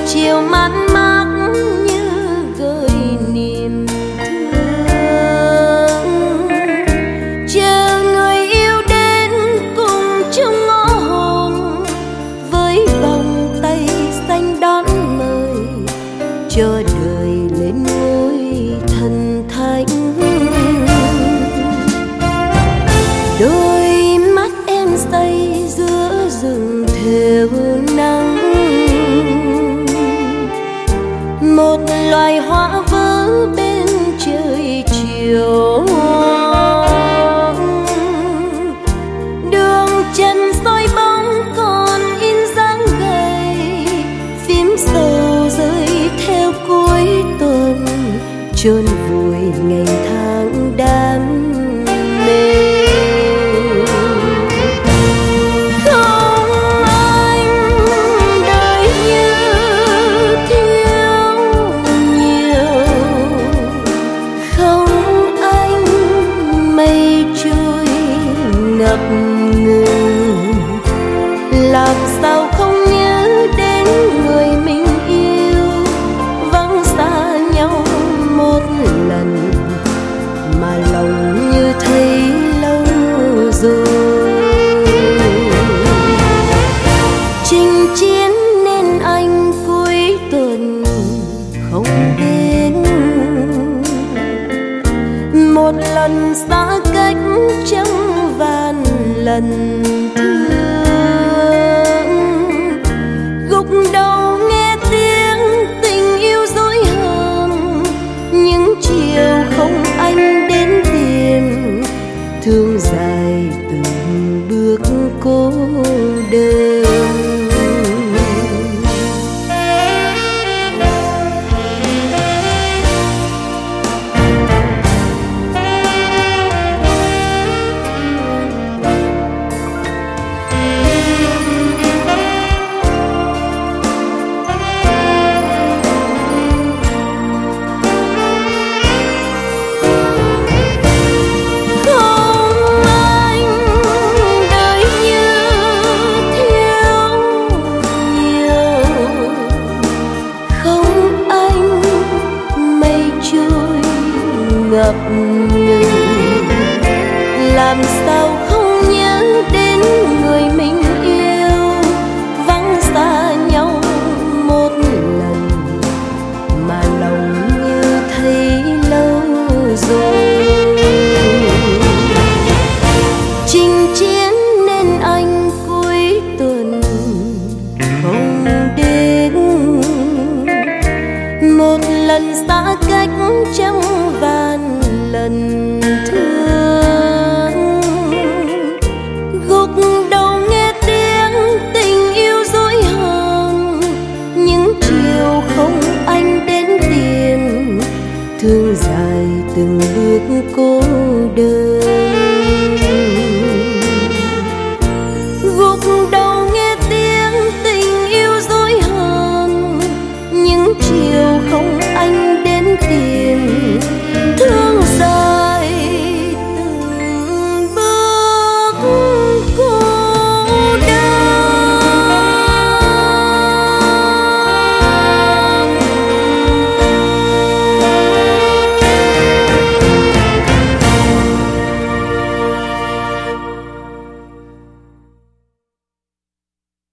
chiều man mác như gợi niềm thương. Chờ người yêu đến cùng chung ngõ hồn, với vòng tay xanh đón mời, cho đời lên ngôi thần thánh. Đôi mắt em say giữa rừng thều nắng, một loài hoa vỡ bên trời chiều. Đường chân soi bóng còn in dáng gầy, phím sầu rơi theo cuối tuần, chôn vùi ngày tháng đam mê. Không anh, đời như thiếu nhiều. Không anh, mây trôi ngập ngừng. Làm sao không nhớ đến người mình yêu, vắng xa nhau một lần mà lòng như thấy lâu rồi. Chinh chiến nên anh cuối tuần không đến, một lần xa cách trong vạn lần thương. Gục đầu nghe tiếng tình yêu dối hờn, những chiều không anh đến tìm, thương dài từng bước cô đơn. Ngập ngừng, làm sao không nhớ đến người mình yêu, vắng xa nhau một lần mà lòng như thấy lâu rồi. Chinh chiến nên anh cuối tuần không đến, một lần xa cách trong